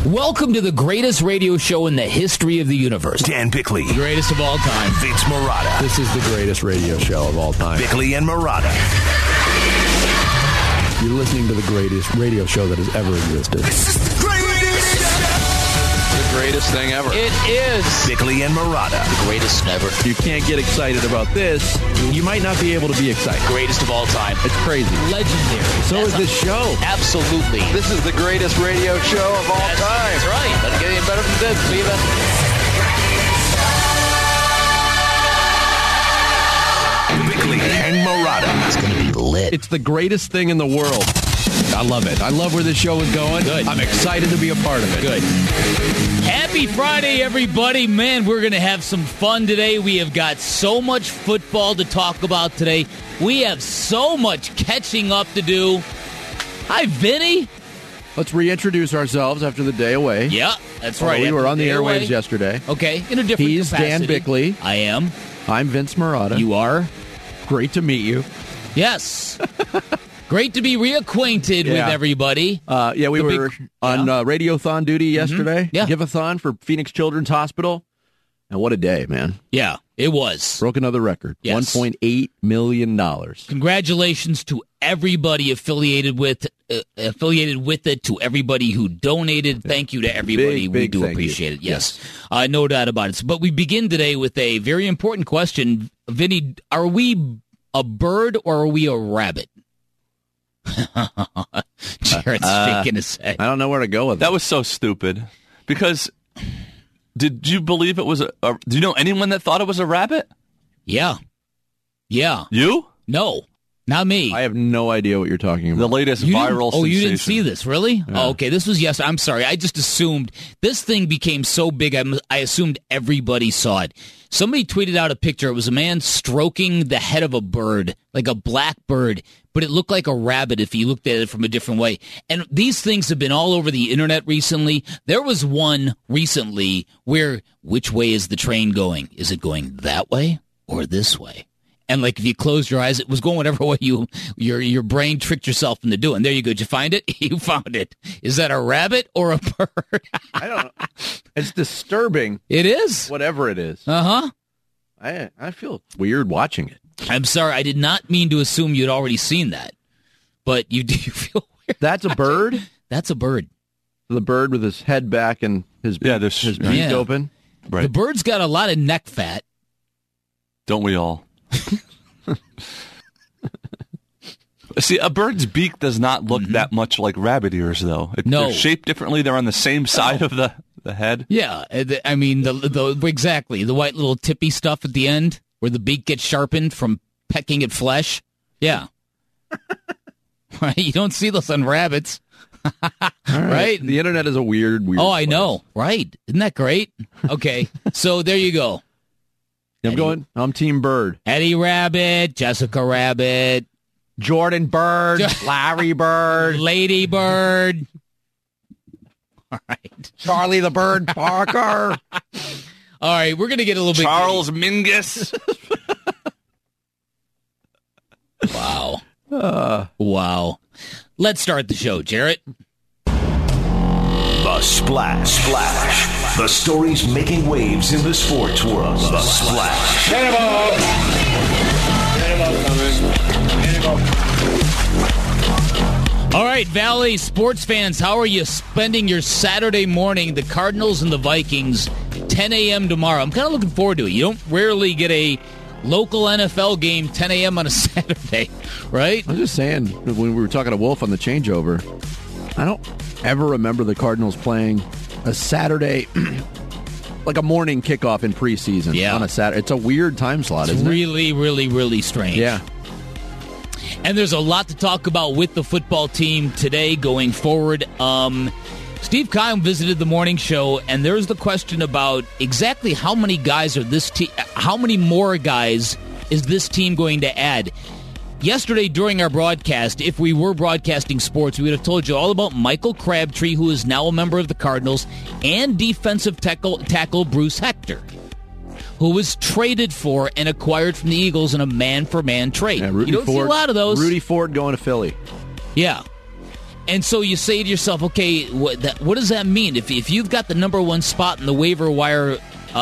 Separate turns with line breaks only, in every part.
Welcome to the greatest radio show in the history of the universe.
Dan Bickley.
The greatest of all time.
Vince Marotta.
This is the greatest radio show of all time.
Bickley and Marotta.
You're listening to the greatest radio show that has ever existed.
This is the greatest show.
The greatest thing ever.
It is.
Bickley and Marotta.
The greatest ever.
You can't get excited about this. You might not be able to be excited.
Greatest of all time.
It's crazy.
Legendary.
So is this show.
Absolutely.
This is the greatest radio show of all time.
That's right. Doesn't get any better than this. See that?
Bickley and Marotta.
It's going to be lit.
It's the greatest thing in the world. I love it. I love where this show is going.
Good.
I'm excited to be a part of it.
Good. Happy Friday, everybody. Man, we're going to have some fun today. We have got so much football to talk about today. We have so much catching up to do. Hi, Vinny.
Let's reintroduce ourselves after the day away.
Yeah, that's right.
We were on the
Day
airwaves
away.
yesterday.
Okay, in a different
He's
capacity.
Dan Bickley.
I am.
I'm Vince Marotta.
You are.
Great to meet you.
Yes. Great to be reacquainted with everybody.
We were on Radiothon duty yesterday.
Yeah.
Give-a-thon for Phoenix Children's Hospital. And what a day, man.
Yeah, it was.
Broke another record.
Yes.
$1.8 million.
Congratulations to everybody affiliated with it, to everybody who donated. Thank you to everybody.
Big
we do
thank
appreciate
you.
it. Yes. No doubt about it. But we begin today with a very important question. Vinny, are we a bird or are we a rabbit? Jared's shaking his head.
I don't know where to go with
That was so stupid. Because did you believe it was do you know anyone that thought it was a rabbit?
Yeah. Yeah.
You?
No, not me.
I have no idea what you're talking
The
about.
latest
You
viral
didn't,
sensation.
you didn't see this, really? Oh, okay, this was yes. I'm sorry. I just assumed this thing became so big. I assumed everybody saw it. Somebody tweeted out a picture. It was a man stroking the head of a bird, like a black bird, but it looked like a rabbit if you looked at it from a different way. And these things have been all over the internet recently. There was one recently where, which way is the train going? Is it going that way or this way? And like if you closed your eyes, it was going whatever way your brain tricked yourself into doing. There you go. Did you find it? You found it. Is that a rabbit or a bird?
I don't know. It's disturbing.
It is.
Whatever it is.
Uh-huh.
I feel weird watching it.
I'm sorry. I did not mean to assume you'd already seen that. But you do feel weird.
That's a bird?
That's a bird.
The bird with his head back and his beak
Yeah.
open?
Right.
The bird's got a lot of neck fat.
Don't we all? See, a bird's beak does not look that much like rabbit ears, though.
No.
They're shaped differently. They're on the same side of the head.
Yeah. I mean, exactly. The white little tippy stuff at the end where the beak gets sharpened from pecking at flesh. Yeah. Right? You don't see those on rabbits. Right?
The internet is a weird
Oh, I
place.
know. Right. Isn't that great? Okay. So there you go.
I'm Team Bird.
Eddie Rabbit, Jessica Rabbit,
Jordan Bird, Larry Bird,
Lady Bird. All right.
Charlie the Bird Parker.
All right, we're going to get a little bit...
Charles Mingus.
Wow. Wow. Let's start the show, Jarrett.
The Splash. The stories making waves in the sports world. The Splash.
All right, Valley sports fans, how are you spending your Saturday morning? The Cardinals and the Vikings, 10 a.m. tomorrow. I'm kind of looking forward to it. You don't rarely get a local NFL game 10 a.m. on a Saturday, right?
I was just saying, when we were talking to Wolf on the changeover, I don't ever remember the Cardinals playing a Saturday, like a morning kickoff in preseason on a Saturday. It's a weird time slot,
It's
isn't it?
really, really, really strange.
Yeah.
And there's a lot to talk about with the football team today going forward. Steve Keim visited the morning show, and there's the question about exactly how many guys are this team, how many more guys is this team going to add? Yesterday during our broadcast, if we were broadcasting sports, we would have told you all about Michael Crabtree, who is now a member of the Cardinals, and defensive tackle Bruce Hector, who was traded for and acquired from the Eagles in a man-for-man trade.
Yeah,
You don't see a lot of those.
Rudy Ford going to Philly.
Yeah. And so you say to yourself, okay, what does that mean? If you've got the number one spot in the waiver wire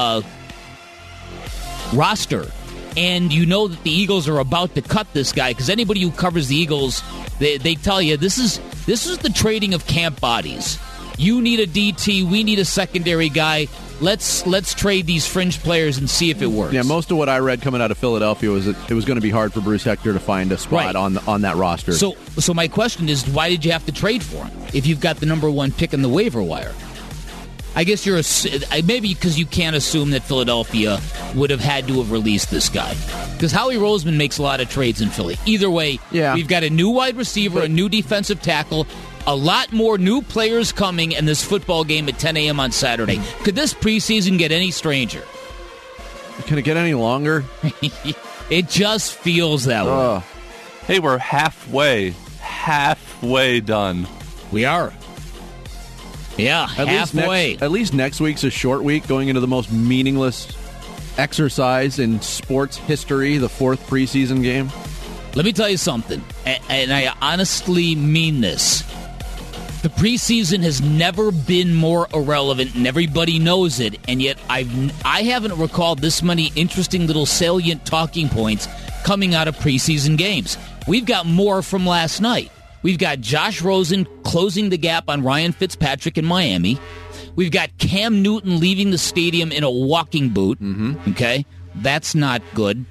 roster, and you know that the Eagles are about to cut this guy, because anybody who covers the Eagles, they tell you this is the trading of camp bodies. You need a DT, we need a secondary guy. Let's trade these fringe players and see if it works.
Yeah, most of what I read coming out of Philadelphia was that it was going to be hard for Bruce Hector to find a spot on that roster.
So my question is, why did you have to trade for him if you've got the number one pick in the waiver wire? I guess maybe because you can't assume that Philadelphia would have had to have released this guy. Because Howie Roseman makes a lot of trades in Philly. Either way, we've got a new wide receiver, a new defensive tackle, a lot more new players coming in this football game at 10 a.m. on Saturday. Could this preseason get any stranger?
Can it get any longer?
It just feels that way.
Hey, we're halfway done.
We are. Yeah, halfway.
At least next week's a short week, going into the most meaningless exercise in sports history, the fourth preseason game.
Let me tell you something, and I honestly mean this. The preseason has never been more irrelevant, and everybody knows it, and yet I haven't recalled this many interesting little salient talking points coming out of preseason games. We've got more from last night. We've got Josh Rosen closing the gap on Ryan Fitzpatrick in Miami. We've got Cam Newton leaving the stadium in a walking boot. Mm-hmm. Okay? That's not good.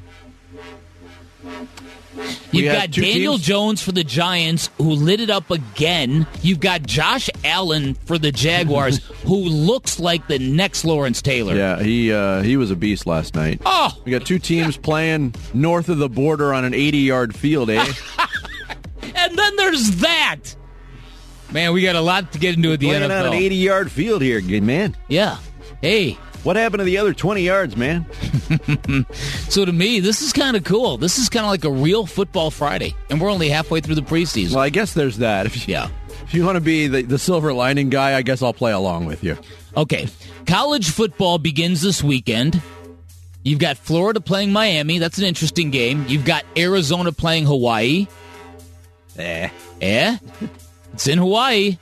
You've got Daniel Jones for the Giants, who lit it up again. You've got Josh Allen for the Jaguars, who looks like the next Lawrence Taylor.
Yeah, he was a beast last night.
Oh!
We got two teams playing north of the border on an 80-yard field, eh?
And then there's that. Man, we got a lot to get into at the NFL.
Playing on an 80-yard field here, man.
Yeah. Hey.
What happened to the other 20 yards, man?
So to me, this is kind of cool. This is kind of like a real football Friday, and we're only halfway through the preseason.
Well, I guess there's that. If you want to be the silver lining guy, I guess I'll play along with you.
Okay. College football begins this weekend. You've got Florida playing Miami. That's an interesting game. You've got Arizona playing Hawaii. It's in Hawaii.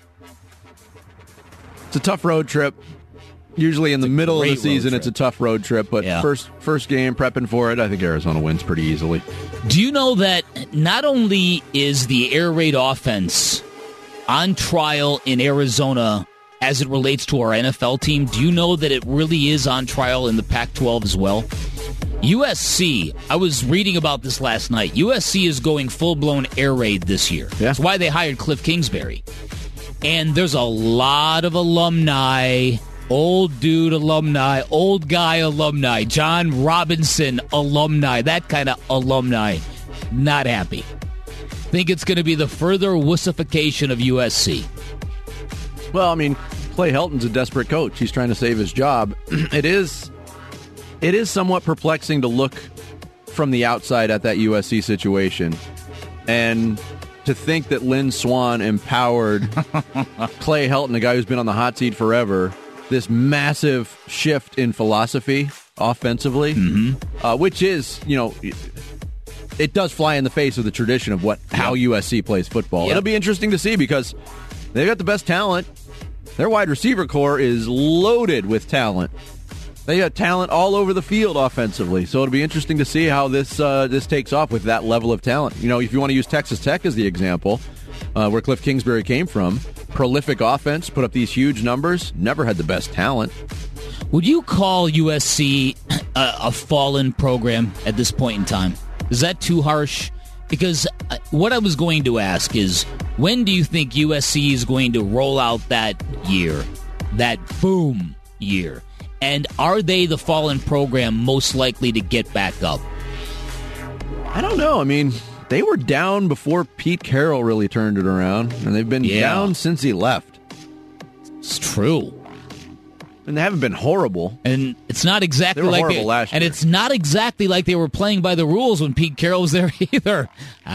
It's a tough road trip. Usually in the middle of the season, it's a tough road trip, but first game, prepping for it, I think Arizona wins pretty easily.
Do you know that not only is the air raid offense on trial in Arizona as it relates to our NFL team, do you know that it really is on trial in the Pac-12 as well? USC, I was reading about this last night. USC is going full-blown air raid this year. Yeah. That's why they hired Cliff Kingsbury. And there's a lot of alumni, old dude alumni, old guy alumni, John Robinson alumni, that kind of alumni, not happy. Think it's going to be the further wussification of USC.
Well, I mean, Clay Helton's a desperate coach. He's trying to save his job. It is somewhat perplexing to look from the outside at that USC situation and to think that Lynn Swann empowered Clay Helton, a guy who's been on the hot seat forever, this massive shift in philosophy offensively, which is, it does fly in the face of the tradition of how USC plays football. Yep. It'll be interesting to see because they've got the best talent. Their wide receiver core is loaded with talent. They got talent all over the field offensively, so it'll be interesting to see how this takes off with that level of talent. If you want to use Texas Tech as the example, where Cliff Kingsbury came from, prolific offense, put up these huge numbers, never had the best talent.
Would you call USC a fallen program at this point in time? Is that too harsh? Because what I was going to ask is, when do you think USC is going to roll out that year, that boom year? And are they the fallen program most likely to get back up?
I don't know. I mean, they were down before Pete Carroll really turned it around, and they've been down since he left.
It's true.
And they haven't been horrible.
And it's not exactly
they were horrible last year.
And it's not exactly like they were playing by the rules when Pete Carroll was there either.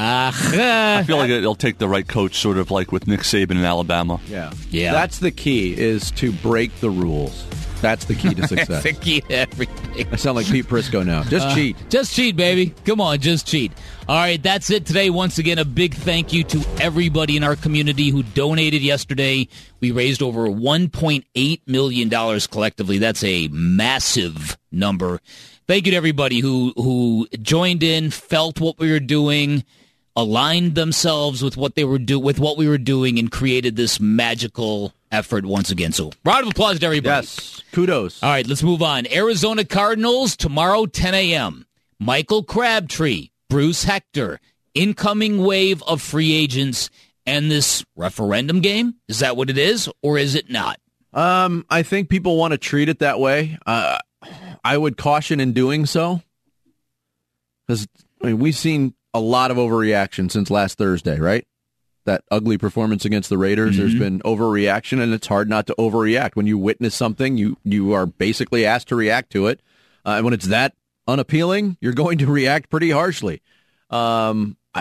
I feel like it'll take the right coach, sort of like with Nick Saban in Alabama.
Yeah. That's the key, is to break the rules. That's the key to success.
That's the key to everything.
I sound like Pete Prisco now. Just cheat.
Just cheat, baby. Come on, just cheat. All right, that's it today. Once again, a big thank you to everybody in our community who donated yesterday. We raised over $1.8 million collectively. That's a massive number. Thank you to everybody who joined in, felt what we were doing, aligned themselves with what we were doing, and created this magical effort once again. So, round of applause to everybody.
Yes, kudos.
All right, let's move on. Arizona Cardinals tomorrow, 10 a.m. Michael Crabtree, Bruce Hector, incoming wave of free agents, and this referendum game. Is that what it is, or is it not?
I think people want to treat it that way. I would caution in doing so, because we've seen a lot of overreaction since last Thursday, right? That ugly performance against the Raiders, There's been overreaction, and it's hard not to overreact. When you witness something, you are basically asked to react to it. And when it's that unappealing, you're going to react pretty harshly. I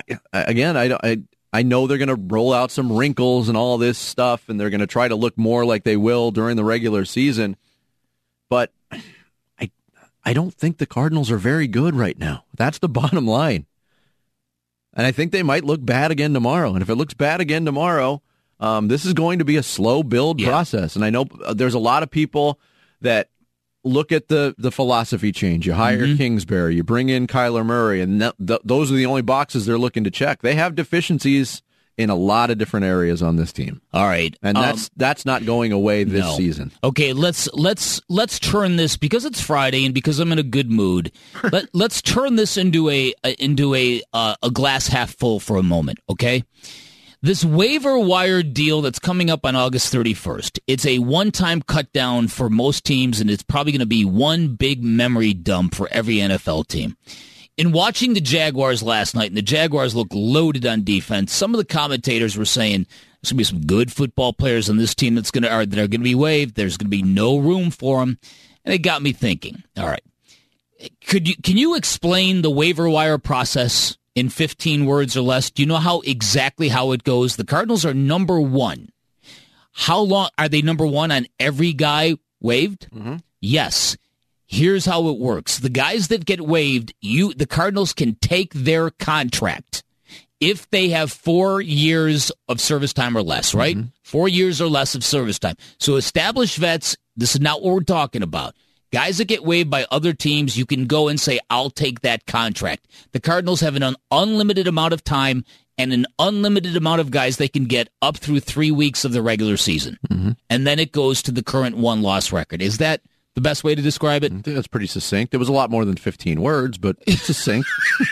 know they're going to roll out some wrinkles and all this stuff, and they're going to try to look more like they will during the regular season. But I don't think the Cardinals are very good right now. That's the bottom line. And I think they might look bad again tomorrow. And if it looks bad again tomorrow, this is going to be a slow build process. And I know there's a lot of people that look at the philosophy change. You hire Kingsbury, you bring in Kyler Murray, and those are the only boxes they're looking to check. They have deficiencies in a lot of different areas on this team.
All right.
And that's not going away this season.
Okay, let's turn this, because it's Friday and because I'm in a good mood. Let's turn this into a glass half full for a moment, okay? This waiver wire deal that's coming up on August 31st, it's a one-time cut down for most teams, and it's probably going to be one big memory dump for every NFL team. In watching the Jaguars last night, and the Jaguars look loaded on defense, some of the commentators were saying there's going to be some good football players on this team that are going to be waived. There's going to be no room for them. And it got me thinking, all right, can you explain the waiver wire process in 15 words or less? Do you know exactly how it goes? The Cardinals are number one. How long are they number one on every guy waived? Yes. Here's how it works. The guys that get waived, the Cardinals can take their contract if they have 4 years of service time or less, right? 4 years or less of service time. So established vets, this is not what we're talking about. Guys that get waived by other teams, you can go and say, I'll take that contract. The Cardinals have an unlimited amount of time and an unlimited amount of guys they can get up through 3 weeks of the regular season. And then it goes to the current one-loss record. Is that the best way to describe it?
I think that's pretty succinct. It was a lot more than 15 words, but it's succinct.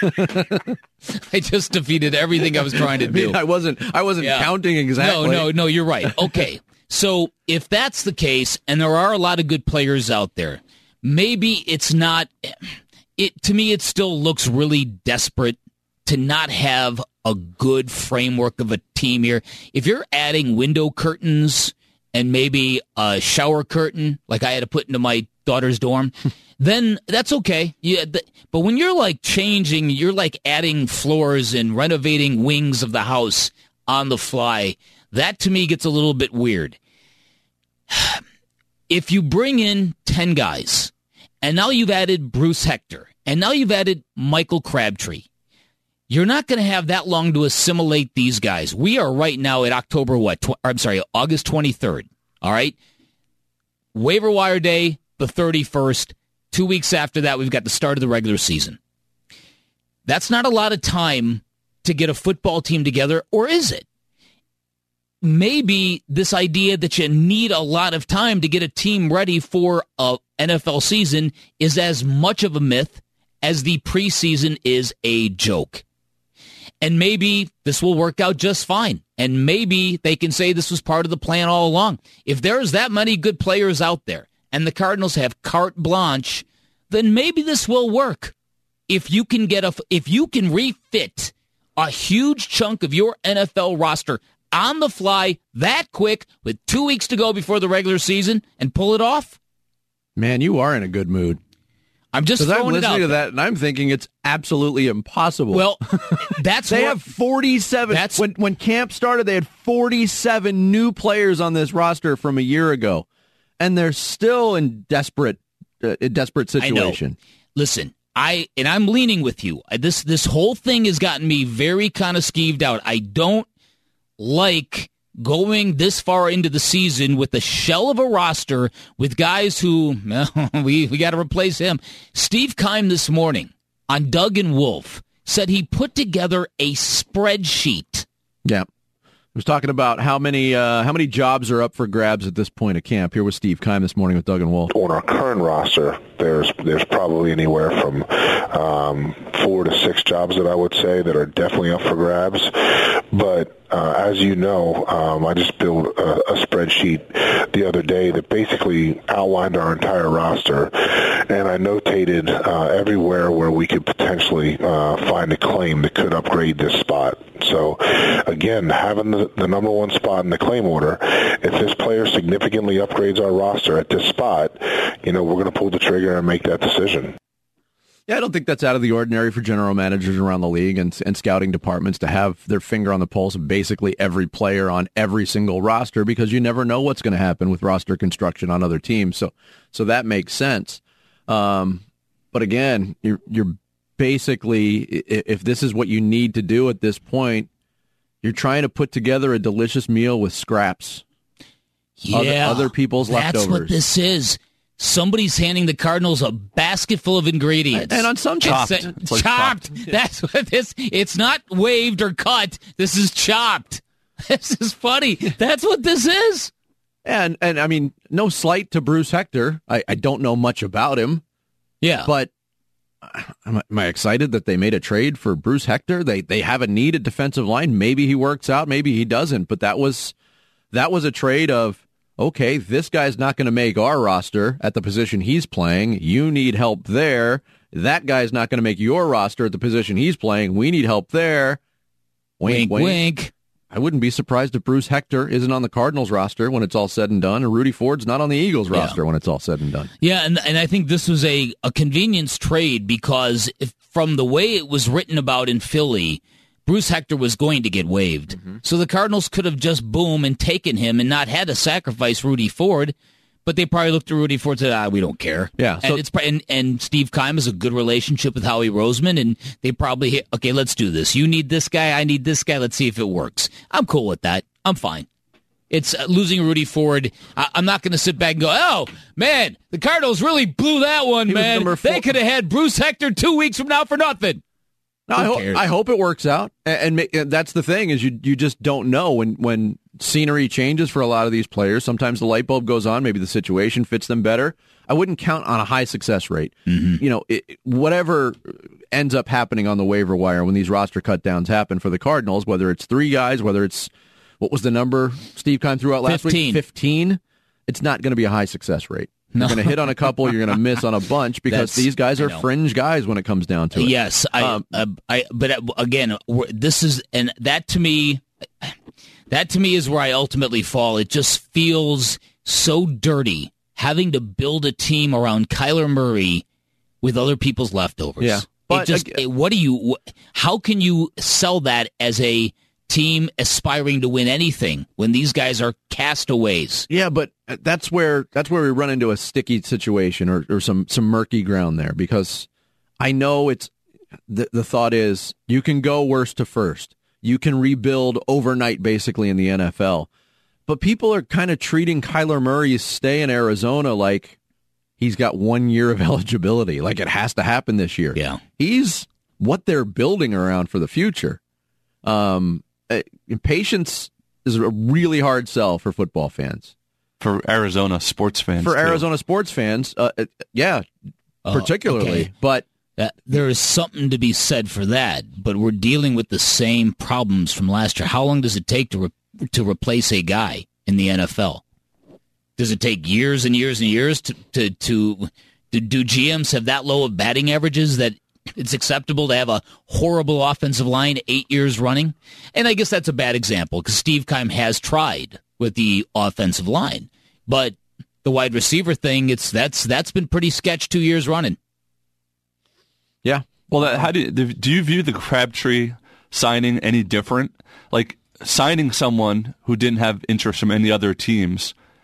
I just defeated everything I was trying to do.
I wasn't counting exactly. No,
you're right. Okay, so if that's the case, and there are a lot of good players out there, maybe it's not. To me, it still looks really desperate to not have a good framework of a team here. If you're adding window curtains and maybe a shower curtain, like I had to put into my daughter's dorm, then that's okay. But when you're like changing, you're like adding floors and renovating wings of the house on the fly, that to me gets a little bit weird. If you bring in 10 guys, and now you've added Bruce Hector, and now you've added Michael Crabtree, you're not going to have that long to assimilate these guys. We are right now at August 23rd. All right? Waiver wire day, the 31st. 2 weeks after that, we've got the start of the regular season. That's not a lot of time to get a football team together, or is it? Maybe this idea that you need a lot of time to get a team ready for a NFL season is as much of a myth as the preseason is a joke. And maybe this will work out just fine. And maybe they can say this was part of the plan all along. If there's that many good players out there and the Cardinals have carte blanche, then maybe this will work. If you can refit a huge chunk of your NFL roster on the fly that quick with 2 weeks to go before the regular season and pull it off.
Man, you are in a good mood.
I'm just throwing it out.
I'm listening to that, and I'm thinking it's absolutely impossible.
Well, that's
they have 47. When camp started, they had 47 new players on this roster from a year ago. and they're still in desperate situation.
I know. Listen, I'm leaning with you. This whole thing has gotten me very kind of skeeved out. I don't like going this far into the season with a shell of a roster with guys who, we got to replace him. Steve Keim this morning on Doug and Wolf said he put together a spreadsheet.
Yeah. He was talking about how many jobs are up for grabs at this point of camp. Here was Steve Keim this morning with Doug and Wolf.
On our current roster, there's probably anywhere from 4 to 6 jobs that I would say that are definitely up for grabs. But as you know, I just built a spreadsheet the other day that basically outlined our entire roster, and I notated everywhere where we could potentially find a claim that could upgrade this spot. So, again, having the number one spot in the claim order, if this player significantly upgrades our roster at this spot, we're going to pull the trigger and make that decision.
Yeah, I don't think that's out of the ordinary for general managers around the league and scouting departments to have their finger on the pulse of basically every player on every single roster, because you never know what's going to happen with roster construction on other teams. So that makes sense. But again, you're basically, if this is what you need to do at this point, you're trying to put together a delicious meal with scraps.
Yeah,
other people's leftovers.
That's what this is. Somebody's handing the Cardinals a basket full of ingredients.
And on some chopped.
Chopped. That's what this, it's not waved or cut. This is chopped. This is funny. That's what this is.
And I mean, no slight to Bruce Hector. I don't know much about him.
Yeah.
But am I excited that they made a trade for Bruce Hector? They have a need at defensive line. Maybe he works out, maybe he doesn't. But that was a trade of, okay, this guy's not going to make our roster at the position he's playing. You need help there. That guy's not going to make your roster at the position he's playing. We need help there. Wink, wink, wink. I wouldn't be surprised if Bruce Hector isn't on the Cardinals roster when it's all said and done, and Rudy Ford's not on the Eagles roster when it's all said and done.
Yeah, and I think this was a convenience trade because from the way it was written about in Philly, Bruce Hector was going to get waived. Mm-hmm. So the Cardinals could have just boom and taken him and not had to sacrifice Rudy Ford, but they probably looked at Rudy Ford and said, we don't care.
Yeah. So,
and Steve Keim has a good relationship with Howie Roseman, and they probably, okay, let's do this. You need this guy, I need this guy, let's see if it works. I'm cool with that. I'm fine. It's losing Rudy Ford. I'm not going to sit back and go, oh, man, the Cardinals really blew that one, man. They could have had Bruce Hector 2 weeks from now for nothing.
No, I hope it works out, and that's the thing is you just don't know when scenery changes for a lot of these players. Sometimes the light bulb goes on. Maybe the situation fits them better. I wouldn't count on a high success rate. Mm-hmm. Whatever ends up happening on the waiver wire when these roster cut downs happen for the Cardinals, whether it's 3 guys, whether it's what was the number Steve Keim threw out last
15.
week? 15. It's not going to be a high success rate. You're going to hit on a couple. You're going to miss on a bunch because these guys are fringe guys when it comes down to it.
Yes, but again, this is, and that to me is where I ultimately fall. It just feels so dirty having to build a team around Kyler Murray with other people's leftovers.
Yeah,
but how can you sell that as a team aspiring to win anything when these guys are castaways?
Yeah, but that's where we run into a sticky situation or some murky ground there, because I know it's the thought is you can go worst to first. You can rebuild overnight basically in the NFL. But people are kind of treating Kyler Murray's stay in Arizona like he's got 1 year of eligibility, like it has to happen this year.
Yeah.
He's what they're building around for the future. Patience is a really hard sell for football fans.
For Arizona sports fans.
Particularly.
Okay.
But
there is something to be said for that, but we're dealing with the same problems from last year. How long does it take to replace a guy in the NFL? Does it take years and years and years to do GMs have that low of batting averages that it's acceptable to have a horrible offensive line 8 years running? And I guess that's a bad example because Steve Keim has tried with the offensive line, but the wide receiver thing, that's been pretty sketch 2 years running.
Yeah. Well, how do you view the Crabtree signing any different? Like signing someone who didn't have interest from any other teams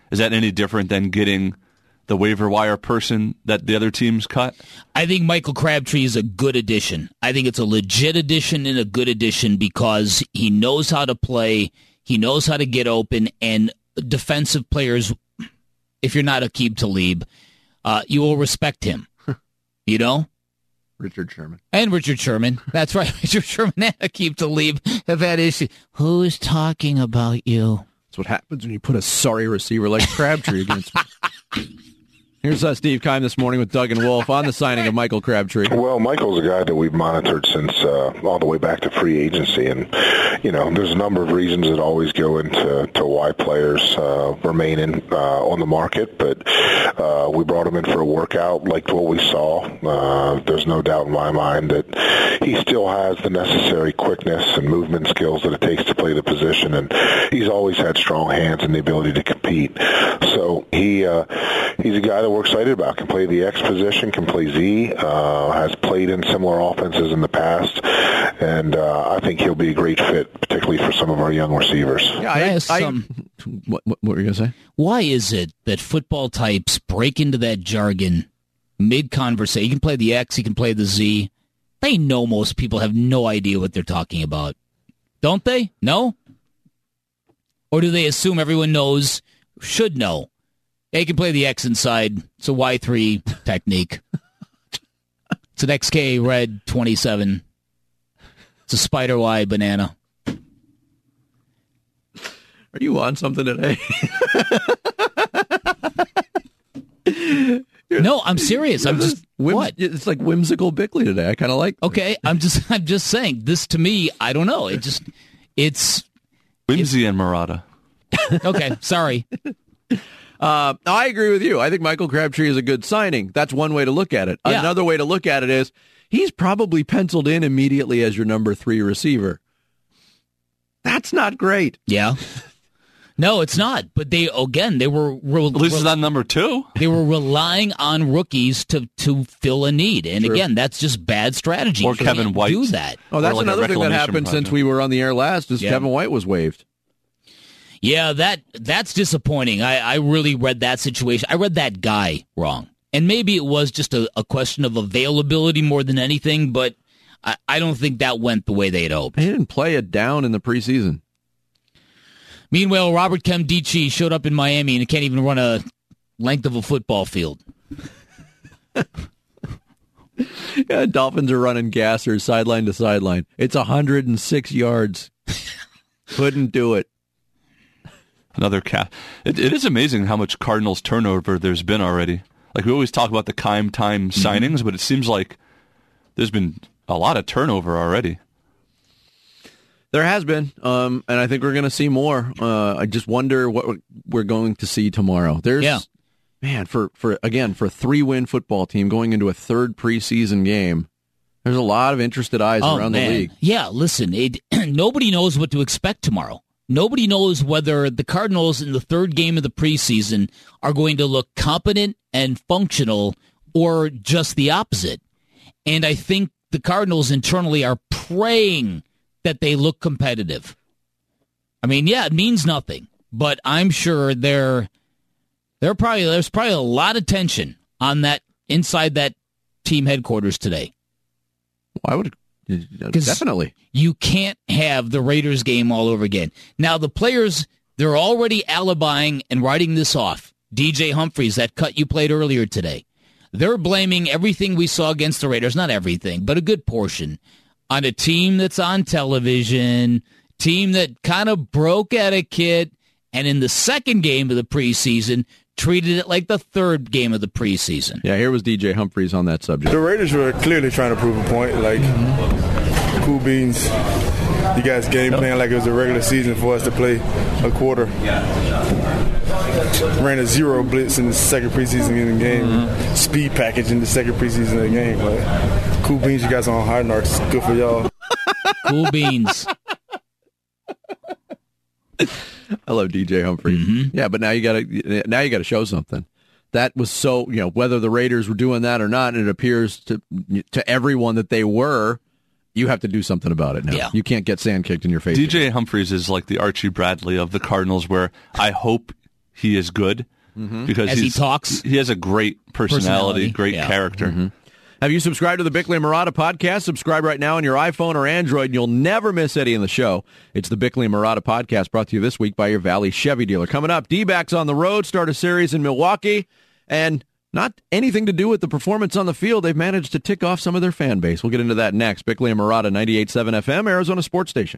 Is that any different than getting the waiver wire person that the other teams cut?
I think Michael Crabtree is a good addition. I think it's a legit addition and a good addition because he knows how to play, he knows how to get open, and defensive players, if you're not Aqib Talib, you will respect him. You know?
Richard Sherman.
And Richard Sherman. That's right. Richard Sherman and Aqib Talib have had issues. Who's talking about you?
That's what happens when you put a sorry receiver like Crabtree against me. Here's Steve Keim this morning with Doug and Wolf on the signing of Michael Crabtree.
Well, Michael's a guy that we've monitored since all the way back to free agency. And, there's a number of reasons that always go into why players remain on the market. But we brought him in for a workout, liked what we saw. There's no doubt in my mind that he still has the necessary quickness and movement skills that it takes to play the position. And he's always had strong hands and the ability to compete. So he's a guy that we're excited about. Can play the X position, can play Z, has played in similar offenses in the past, and I think he'll be a great fit, particularly for some of our young receivers.
Yeah, what were you going to say?
Why is it that football types break into that jargon mid-conversation? You can play the X, you can play the Z. They know most people have no idea what they're talking about. Don't they? No? Or do they assume everyone should know? They can play the X inside. It's a Y3 technique. It's an XK Red 27. It's a Spider Y banana.
Are you on something today?
No, I'm serious. I'm just what?
It's like whimsical Bickley today. I kind of like.
Okay, I'm just saying. This to me, I don't know. It's
whimsy and Murata.
Okay, sorry.
I agree with you. I think Michael Crabtree is a good signing. That's one way to look at it. Yeah. Another way to look at it is he's probably penciled in immediately as your number 3 receiver. That's not great.
Yeah. No, it's not. But they were
at least it's not number 2.
They were relying on rookies to fill a need, and again, that's just bad strategy.
Or Kevin White
do that.
Oh, that's another thing that happened since we were on the air last. Is Kevin White was waived.
Yeah, that's disappointing. I really read that situation. I read that guy wrong. And maybe it was just a question of availability more than anything, but I don't think that went the way they had hoped.
He didn't play it down in the preseason.
Meanwhile, Robert Nkemdiche showed up in Miami and can't even run a length of a football field.
Yeah, Dolphins are running gassers sideline to sideline. It's 106 yards. Couldn't do it.
Another cat. It is amazing how much Cardinals turnover there's been already. Like, we always talk about the Keim time signings, but it seems like there's been a lot of turnover already.
There has been, and I think we're going to see more. I just wonder what we're going to see tomorrow. Man, for a 3-win football team going into a third preseason game, there's a lot of interested eyes around the league.
Yeah, listen, nobody knows what to expect tomorrow. Nobody knows whether the Cardinals in the third game of the preseason are going to look competent and functional or just the opposite. And I think the Cardinals internally are praying that they look competitive. I mean, yeah, it means nothing, but I'm sure there's probably a lot of tension on that inside that team headquarters today.
Why would definitely.
You can't have the Raiders game all over again. Now, the players, they're already alibying and writing this off. DJ Humphries, that cut you played earlier today. They're blaming everything we saw against the Raiders, not everything, but a good portion, on a team that's on television, team that kind of broke etiquette, and in the second game of the preseason, treated it like the third game of the preseason.
Yeah, here was DJ Humphries on that subject.
The Raiders were clearly trying to prove a point. Like, cool beans. You guys game plan like it was a regular season for us to play a quarter. Ran a 0 blitz in the second preseason game. Speed package in the second preseason game. But cool beans, you guys on Hard Knocks. Good for y'all.
Cool beans.
I love DJ Humphries.
Mm-hmm.
Yeah, but now you got to show something. That was so, whether the Raiders were doing that or not, and it appears to everyone that they were. You have to do something about it now.
Yeah.
You can't get sand kicked in your face.
DJ Humphries is like the Archie Bradley of the Cardinals, where I hope he is good because
As he talks.
He has a great personality. Great character.
Mm-hmm. Have you subscribed to the Bickley and Marotta podcast? Subscribe right now on your iPhone or Android, and you'll never miss any in the show. It's the Bickley and Marotta podcast, brought to you this week by your Valley Chevy dealer. Coming up, D-backs on the road, start a series in Milwaukee, and not anything to do with the performance on the field. They've managed to tick off some of their fan base. We'll get into that next. Bickley and Marotta, 98.7 FM, Arizona Sports Station.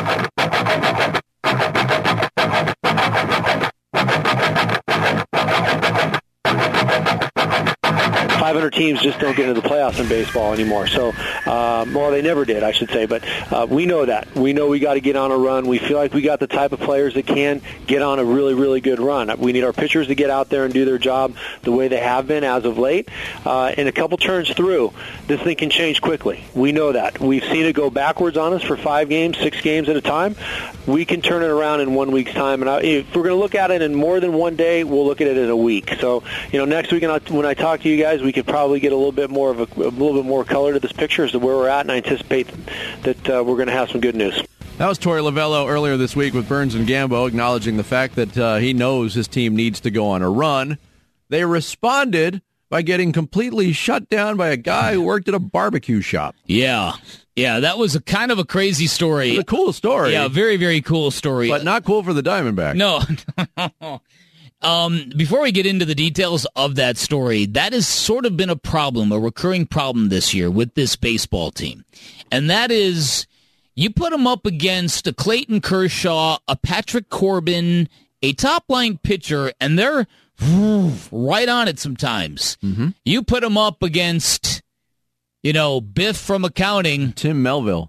500 teams just don't get into the playoffs in baseball anymore. So, well, they never did, I should say. But we know that. We know we got to get on a run. We feel like we got the type of players that can get on a really, really good run. We need our pitchers to get out there and do their job the way they have been as of late. And a couple turns through, this thing can change quickly. We know that. We've seen it go backwards on us for 5 games, 6 games at a time. We can turn it around in 1 week's time. And if we're going to look at it in more than one day, we'll look at it in a week. So, next week when I talk to you guys, we could probably get a little bit more color to this picture as to where we're at, and I anticipate that we're going to have some good news.
That was Torey Lovello earlier this week with Burns and Gambo, acknowledging the fact that he knows his team needs to go on a run. They responded by getting completely shut down by a guy who worked at a barbecue shop.
Yeah, that was a kind of a crazy story.
It was a cool story.
Yeah, very, very cool story.
But not cool for the Diamondbacks.
No. Before we get into the details of that story, that has sort of been a recurring problem this year with this baseball team. And that is, you put them up against a Clayton Kershaw, a Patrick Corbin, a top-line pitcher, and they're right on it sometimes. Mm-hmm. You put them up against, Biff from accounting.
Tim Melville,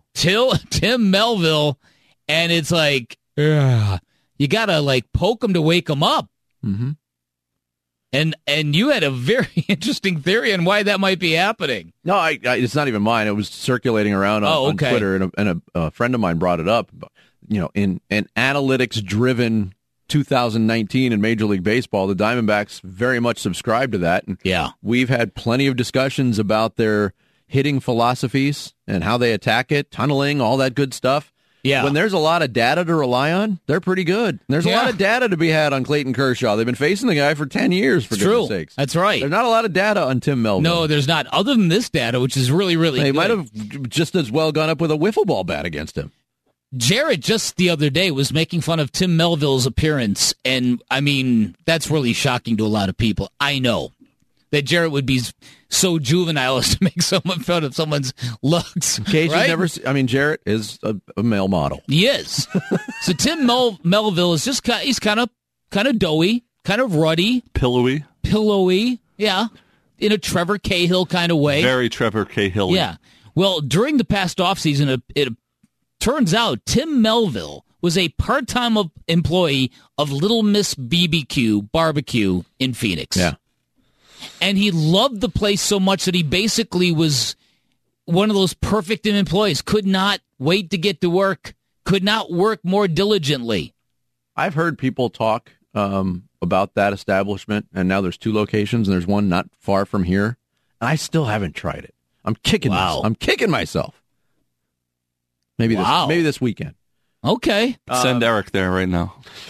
and it's like, you got to, poke them to wake them up.
Mm-hmm.
And you had a very interesting theory on why that might be happening.
No, it's not even mine. It was circulating around on Twitter, and a friend of mine brought it up. In an analytics-driven 2019 in Major League Baseball, the Diamondbacks very much subscribe to that. And we've had plenty of discussions about their hitting philosophies and how they attack it, tunneling, all that good stuff.
Yeah.
When there's a lot of data to rely on, they're pretty good. There's a lot of data to be had on Clayton Kershaw. They've been facing the guy for 10 years, for goodness sakes.
That's right.
There's not a lot of data on Tim Melville.
No, there's not. Other than this data, which is really, really good.
They might have just as well gone up with a wiffle ball bat against him.
Jarrett just the other day was making fun of Tim Melville's appearance, and, that's really shocking to a lot of people. I know that Jarrett would be so juvenile as to make someone fun of someone's looks.
Cage
right?
Jarrett is a male model.
He is. So Tim Melville is just he's kind of doughy, kind of ruddy,
pillowy.
Yeah, in a Trevor Cahill kind of way.
Very Trevor Cahill.
Yeah. Well, during the past offseason, it turns out Tim Melville was a part-time employee of Little Miss BBQ Barbecue in Phoenix.
Yeah.
And he loved the place so much that he basically was one of those perfect employees, could not wait to get to work, could not work more diligently.
I've heard people talk about that establishment, and now there's 2 locations, and there's one not far from here. And I still haven't tried it. I'm kicking myself. Maybe this weekend.
Okay.
Send Eric there right now.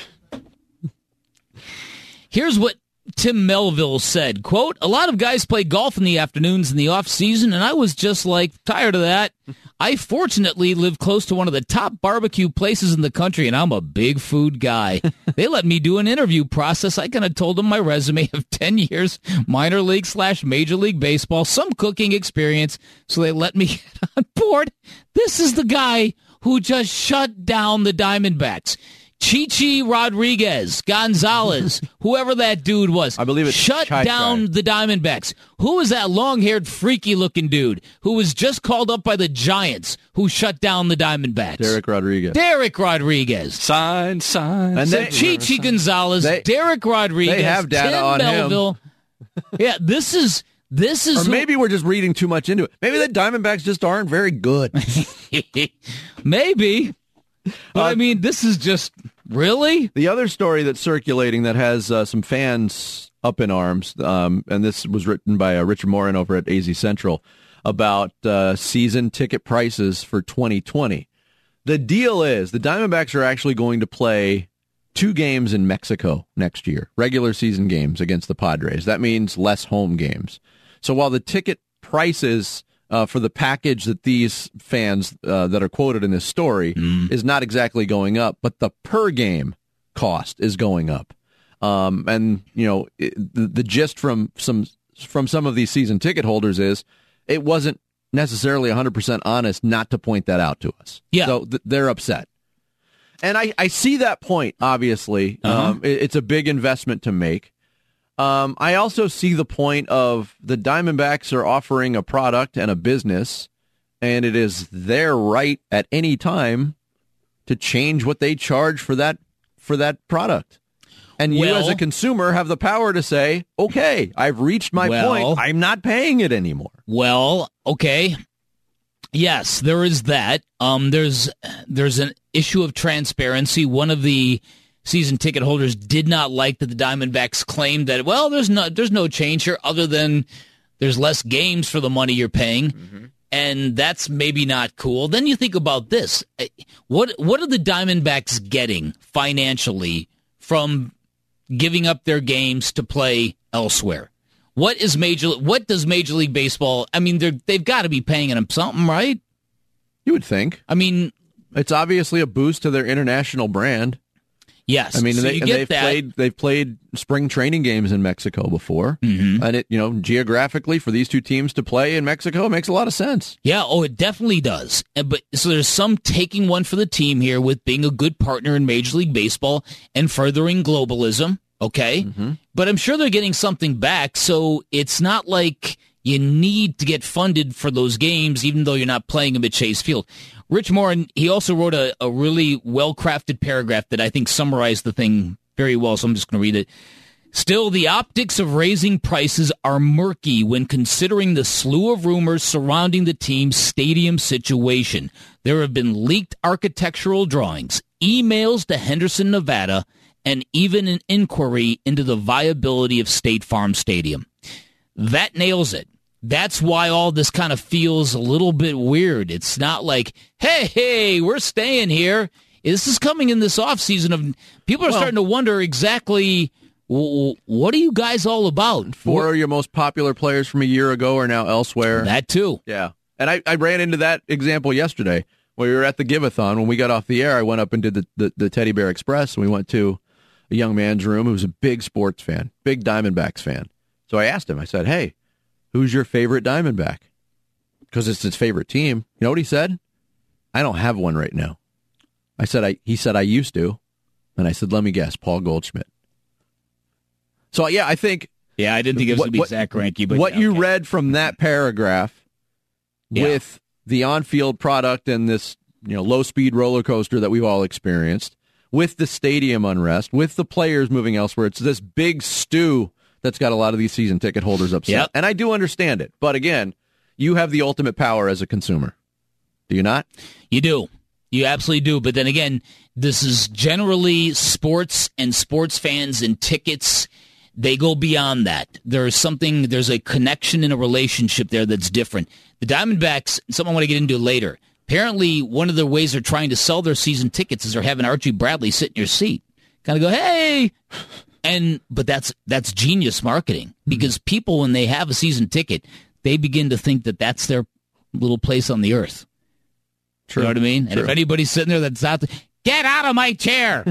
Here's what Tim Melville said, quote, "A lot of guys play golf in the afternoons in the off season, and I was just tired of that. I fortunately live close to one of the top barbecue places in the country, and I'm a big food guy. They let me do an interview process. I kind of told them my resume of 10 years, minor league / Major League Baseball, some cooking experience, so they let me get on board. This is the guy who just shut down the Diamondbacks. Chichi Rodriguez, Gonzalez, whoever that dude was,
I believe it's
shut down the Diamondbacks. Who was that long-haired, freaky-looking dude who was just called up by the Giants who shut down the Diamondbacks?
Derek Rodriguez.
Sign.
And
so Chichi Gonzalez, Derek Rodriguez,
they have data
Tim
on
Melville.
Him.
Yeah, this is.
Or maybe we're just reading too much into it. Maybe the Diamondbacks just aren't very good.
Maybe. But, this is just, really?
The other story that's circulating that has some fans up in arms, and this was written by Richard Morin over at AZ Central, about season ticket prices for 2020. The deal is the Diamondbacks are actually going to play 2 games in Mexico next year, regular season games against the Padres. That means less home games. So while the ticket prices for the package that these fans that are quoted in this story is not exactly going up, but the per game cost is going up. And the gist from some of these season ticket holders is it wasn't necessarily 100% honest not to point that out to us.
Yeah.
So they're upset. And I see that point, obviously. It's a big investment to make. I also see the point of the Diamondbacks are offering a product and a business, and it is their right at any time to change what they charge for that product. And you as a consumer have the power to say, okay, I've reached my point. I'm not paying it anymore.
Well, okay. Yes, there is that. There's an issue of transparency. One of the season ticket holders did not like that the Diamondbacks claimed that, well, there's no change here other than there's less games for the money you're paying. And that's maybe not cool. Then you think about this. What are the Diamondbacks getting financially from giving up their games to play elsewhere? What does Major League Baseball, I mean, they've got to be paying them something, right?
You would think.
I mean,
it's obviously a boost to their international brand.
Yes.
I mean,
so
they've played spring training games in Mexico before. And it, geographically for these two teams to play in Mexico, it makes a lot of sense.
Yeah, it definitely does. But so there's some taking one for the team here with being a good partner in Major League Baseball and furthering globalism, okay? But I'm sure they're getting something back, so it's not like you need to get funded for those games even though you're not playing them at Chase Field. Rich Morin, he also wrote a really well-crafted paragraph that I think summarized the thing very well, so I'm just going to read it. Still, the optics of raising prices are murky when considering the slew of rumors surrounding the team's stadium situation. There have been leaked architectural drawings, emails to Henderson, Nevada, and even an inquiry into the viability of State Farm Stadium. That nails it. That's why all this kind of feels a little bit weird. It's not like, hey, we're staying here. This is coming in this offseason of people are starting to wonder exactly what are you guys all about?
4 of your most popular players from a year ago are now elsewhere.
That too.
Yeah. And I ran into that example yesterday when we were at the Give-a-thon. When we got off the air, I went up and did the Teddy Bear Express, and we went to a young man's room who was a big sports fan, big Diamondbacks fan. So I asked him, I said, hey, who's your favorite Diamondback? Because it's his favorite team. You know what he said? I don't have one right now. He said, I used to. And I said, let me guess, Paul Goldschmidt. So, yeah, I think...
Yeah, I didn't think it was going to be Zach Greinke. But
what you read from that paragraph with the on-field product and this low-speed roller coaster that we've all experienced, with the stadium unrest, with the players moving elsewhere, it's this big stew that's got a lot of these season ticket holders upset.
Yep.
And I do understand it. But again, you have the ultimate power as a consumer. Do you not?
You do. You absolutely do. But then again, this is generally sports and sports fans and tickets. They go beyond that. There's a connection in a relationship there that's different. The Diamondbacks, something I want to get into later. Apparently, one of the ways they're trying to sell their season tickets is they're having Archie Bradley sit in your seat. Kind of go, hey! But that's genius marketing because people, when they have a season ticket, they begin to think that that's their little place on the earth.
True.
You know what I mean?
True.
And if anybody's sitting there that's out there, get out of my chair!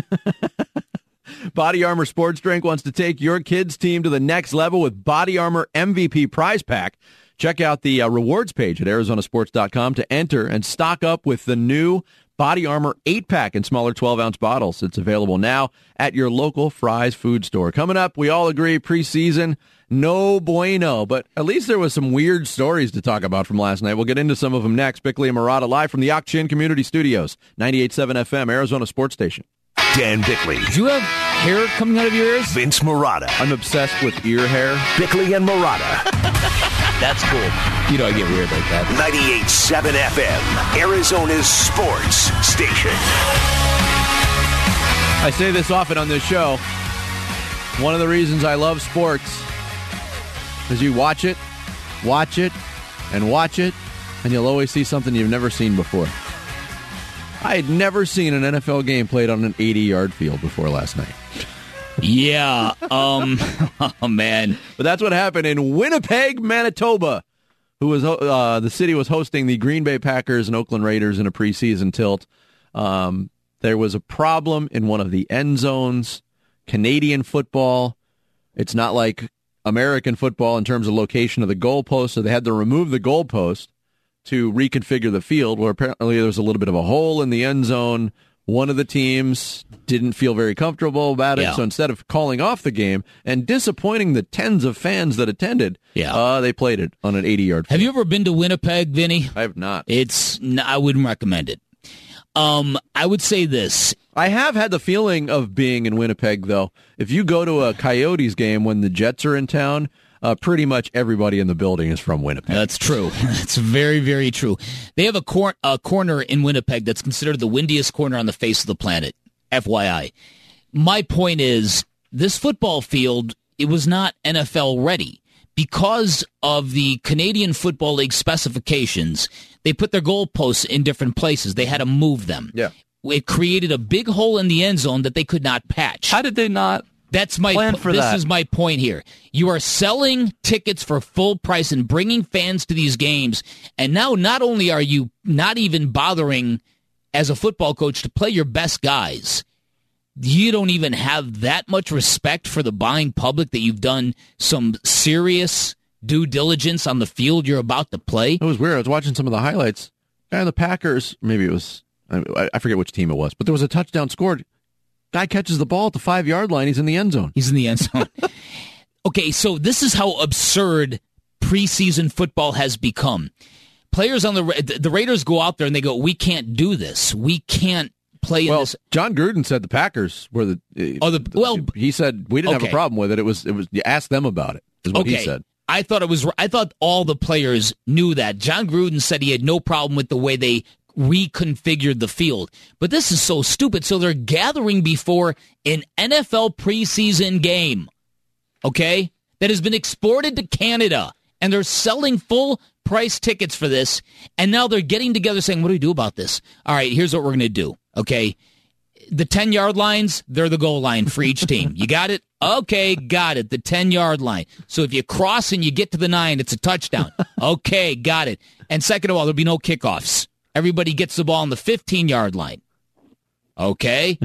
Body Armor Sports Drink wants to take your kids' team to the next level with Body Armor MVP Prize Pack. Check out the rewards page at Arizonasports.com to enter and stock up with the new Body Armor 8-pack in smaller 12-ounce bottles. It's available now at your local Fry's food store. Coming up, we all agree, preseason, no bueno. But at least there was some weird stories to talk about from last night. We'll get into some of them next. Bickley and Murata live from the Ak-Chin Community Studios, 98.7 FM, Arizona Sports Station.
Dan Bickley.
Do you have hair coming out of your ears?
Vince Murata.
I'm obsessed with ear hair.
Bickley and Murata.
That's cool. I get weird like that.
98.7 FM, Arizona's sports station.
I say this often on this show. One of the reasons I love sports is you watch it, and watch it, and you'll always see something you've never seen before. I had never seen an NFL game played on an 80-yard field before last night.
Yeah. Oh, man.
But that's what happened in Winnipeg, Manitoba, who was the city was hosting the Green Bay Packers and Oakland Raiders in a preseason tilt. There was a problem in one of the end zones. Canadian football, it's not like American football in terms of location of the goalpost, so they had to remove the goalpost to reconfigure the field, where apparently there was a little bit of a hole in the end zone. One of the teams didn't feel very comfortable about it, so instead of calling off the game and disappointing the tens of fans that attended, they played it on an 80-yard field.
Have you ever been to Winnipeg, Vinny?
I have not.
I wouldn't recommend it. I would say this.
I have had the feeling of being in Winnipeg, though. If you go to a Coyotes game when the Jets are in town, pretty much everybody in the building is from Winnipeg.
That's true. That's very, very true. They have a corner in Winnipeg that's considered the windiest corner on the face of the planet, FYI. My point is, this football field, it was not NFL ready. Because of the Canadian Football League specifications, they put their goalposts in different places. They had to move them.
Yeah.
It created a big hole in the end zone that they could not patch.
How did they not
That's my
plan for that?
This is my point here. You are selling tickets for full price and bringing fans to these games, and now not only are you not even bothering as a football coach to play your best guys, you don't even have that much respect for the buying public that you've done some serious due diligence on the field you're about to play.
It was weird. I was watching some of the highlights. Guy on the Packers, maybe it was, I forget which team it was, but there was a touchdown scored. Guy catches the ball at the 5-yard line. He's in the end zone.
He's in the end zone. Okay, so this is how absurd preseason football has become. Players on the Raiders go out there and they go, we can't do this. We can't play in this.
John Gruden said the Packers were he said we didn't have a problem with it. It was you asked them about it, is what he said.
I thought all the players knew that. John Gruden said he had no problem with the way they reconfigured the field. But this is so stupid. So they're gathering before an NFL preseason game, okay, that has been exported to Canada, and they're selling full price tickets for this, and now they're getting together saying, what do we do about this? All right, here's what we're going to do, okay? The 10-yard lines, they're the goal line for each team. You got it? Okay, got it. The 10-yard line. So if you cross and you get to the 9, it's a touchdown. Okay, got it. And second of all, there'll be no kickoffs. Everybody gets the ball on the 15-yard line. Okay?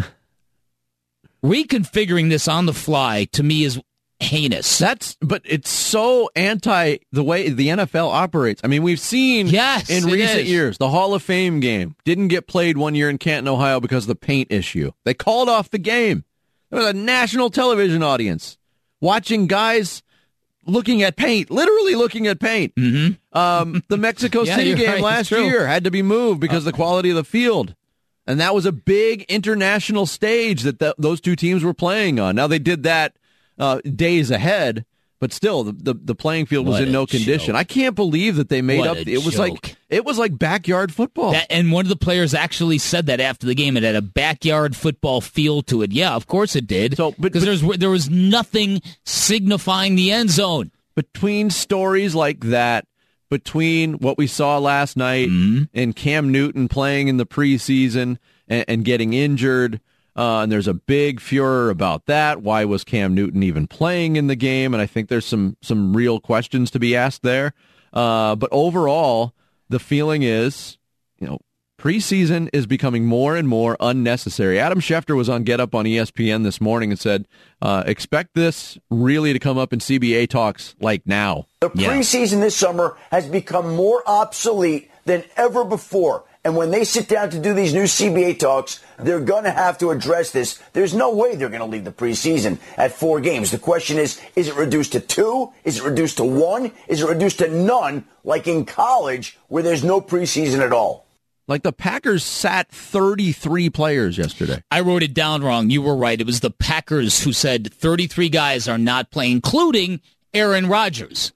Reconfiguring this on the fly, to me, is heinous.
But it's so anti the way the NFL operates. I mean, we've seen in recent years, the Hall of Fame game didn't get played one year in Canton, Ohio because of the paint issue. They called off the game. There was a national television audience watching guys looking at paint, literally looking at paint.
Mm-hmm.
The Mexico City game last year had to be moved because of the quality of the field. And that was a big international stage that those two teams were playing on. Now, they did that days ahead, but still, the playing field was in no condition. I can't believe that they made up. It was like backyard football.
And one of the players actually said that after the game. It had a backyard football feel to it. Yeah, of course it did. Because there was nothing signifying the end zone.
Between stories like that, between what we saw last night and Cam Newton playing in the preseason and getting injured. And there's a big furor about that. Why was Cam Newton even playing in the game? And I think there's some real questions to be asked there. But overall, the feeling is, preseason is becoming more and more unnecessary. Adam Schefter was on Get Up on ESPN this morning and said, expect this really to come up in CBA talks like now.
The preseason this summer has become more obsolete than ever before. And when they sit down to do these new CBA talks, they're going to have to address this. There's no way they're going to leave the preseason at 4 games. The question is it reduced to 2? Is it reduced to 1? Is it reduced to none, like in college, where there's no preseason at all?
Like the Packers sat 33 players yesterday.
I wrote it down wrong. You were right. It was the Packers who said 33 guys are not playing, including Aaron Rodgers.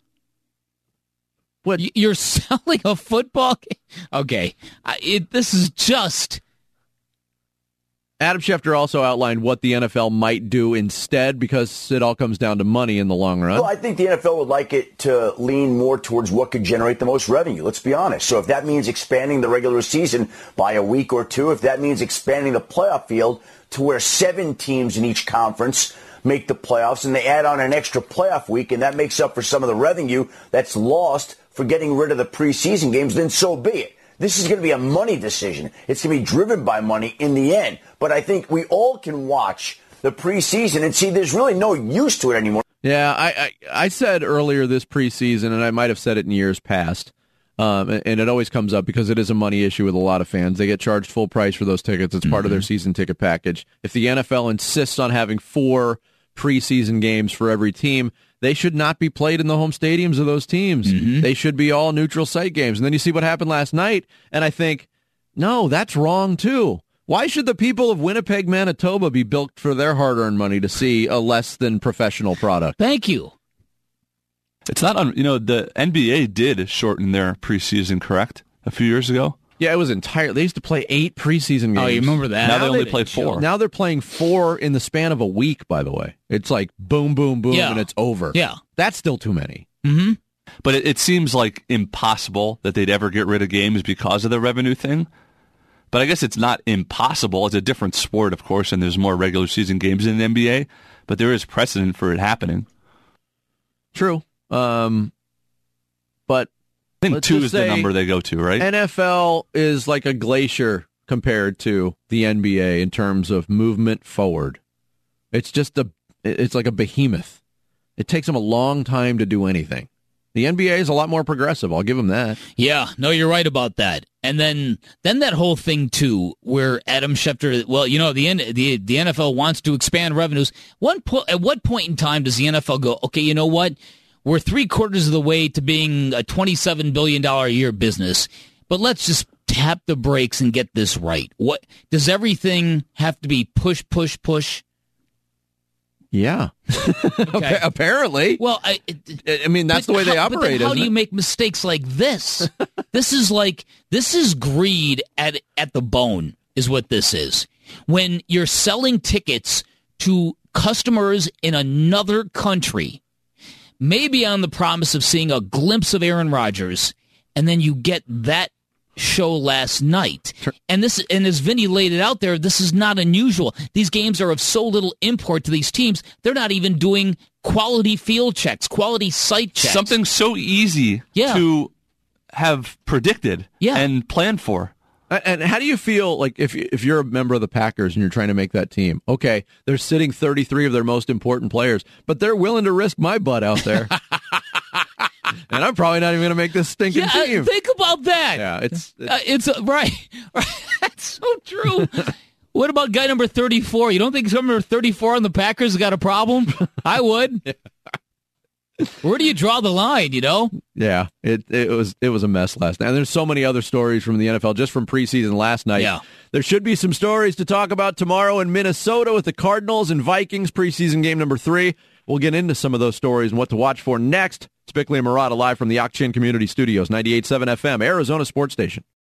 What? You're selling a football game? Okay. This is just...
Adam Schefter also outlined what the NFL might do instead, because it all comes down to money in the long run.
Well, I think the NFL would like it to lean more towards what could generate the most revenue, let's be honest. So if that means expanding the regular season by a week or two, if that means expanding the playoff field to where 7 teams in each conference make the playoffs, and they add on an extra playoff week, and that makes up for some of the revenue that's lost for getting rid of the preseason games, then so be it. This is going to be a money decision. It's going to be driven by money in the end. But I think we all can watch the preseason and see there's really no use to it anymore.
Yeah, I said earlier this preseason, and I might have said it in years past, and it always comes up because it is a money issue with a lot of fans. They get charged full price for those tickets. It's part of their season ticket package. If the NFL insists on having 4 preseason games for every team, they should not be played in the home stadiums of those teams. They should be all neutral site games. And then you see what happened last night, and I think, no, that's wrong too. Why should the people of Winnipeg, Manitoba be bilked for their hard-earned money to see a less than professional product?
Thank you.
It's not, the NBA did shorten their preseason, correct? A few years ago?
Yeah, it was entirely. They used to play 8 preseason games.
Oh, you remember that?
Now they only play 4.
Now they're playing 4 in the span of a week, by the way. It's like boom, boom, boom, and it's over.
Yeah.
That's still too many.
Mm-hmm.
But it seems like impossible that they'd ever get rid of games because of the revenue thing. But I guess it's not impossible. It's a different sport, of course, and there's more regular season games in the NBA. But there is precedent for it happening.
True. But
I think 2 is the number they go to, right?
NFL is like a glacier compared to the NBA in terms of movement forward. It's just it's like a behemoth. It takes them a long time to do anything. The NBA is a lot more progressive. I'll give them that.
Yeah, no, you're right about that. And then that whole thing too, where Adam Schefter, well, the NFL wants to expand revenues. At what point in time does the NFL go, okay, you know what? We're 3/4 of the way to being a $27 billion a year business, but let's just tap the brakes and get this right. What does everything have to be push, push, push?
Yeah,
okay.
Apparently.
Well,
I mean that's the way they operate.
But then how
isn't
do you
it?
make mistakes like this? This is greed at the bone, is what this is. When you're selling tickets to customers in another country, maybe on the promise of seeing a glimpse of Aaron Rodgers, and then you get that show last night. And as Vinny laid it out there, this is not unusual. These games are of so little import to these teams, they're not even doing quality field checks, quality site checks.
Something so easy to have predicted and planned for.
And how do you feel like if you're a member of the Packers and you're trying to make that team? Okay, they're sitting 33 of their most important players, but they're willing to risk my butt out there. And I'm probably not even going to make this stinking team.
Think about that.
Yeah,
it's right. That's so true. What about guy number 34? You don't think number 34 on the Packers has got a problem? I would. Yeah. Where do you draw the line,
Yeah, it was a mess last night. And there's so many other stories from the NFL just from preseason last night.
Yeah.
There should be some stories to talk about tomorrow in Minnesota with the Cardinals and Vikings preseason game number 3. We'll get into some of those stories and what to watch for next. It's Bickley and Murata live from the Ak-Chin Community Studios, 98.7 FM, Arizona Sports Station.